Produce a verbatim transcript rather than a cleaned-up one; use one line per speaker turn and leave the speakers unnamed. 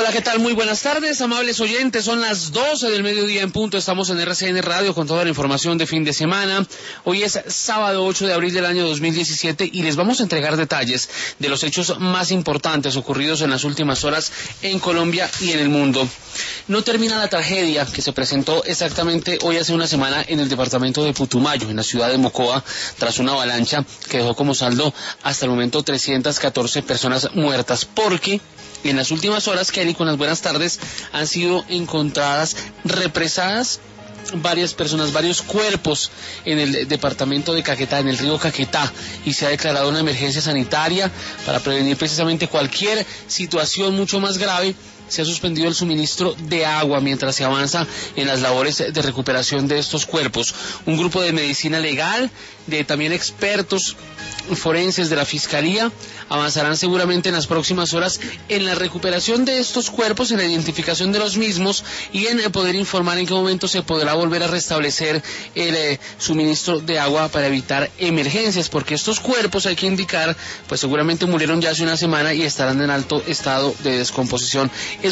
Hola, ¿qué tal? Muy buenas tardes, amables oyentes. Son las doce del mediodía en punto. Estamos en R C N Radio con toda la información de fin de semana. Hoy es sábado ocho de abril del año dos mil diecisiete y les vamos a entregar detalles de los hechos más importantes ocurridos en las últimas horas en Colombia y en el mundo. No termina la tragedia que se presentó exactamente hoy hace una semana en el departamento de Putumayo, en la ciudad de Mocoa, tras una avalancha que dejó como saldo hasta el momento trescientas catorce personas muertas, porque en las últimas horas, Kelly, con las buenas tardes, han sido encontradas represadas varias personas, varios cuerpos en el departamento de Caquetá, en el río Caquetá, y se ha declarado una emergencia sanitaria para prevenir precisamente cualquier situación mucho más grave. Se ha suspendido el suministro de agua mientras se avanza en las labores de recuperación de estos cuerpos. Un grupo de medicina legal, de también expertos forenses de la Fiscalía, avanzarán seguramente en las próximas horas en la recuperación de estos cuerpos, en la identificación de los mismos y en poder informar en qué momento se podrá volver a restablecer el eh, suministro de agua para evitar emergencias, porque estos cuerpos, hay que indicar, pues seguramente murieron ya hace una semana y estarán en alto estado de descomposición. Es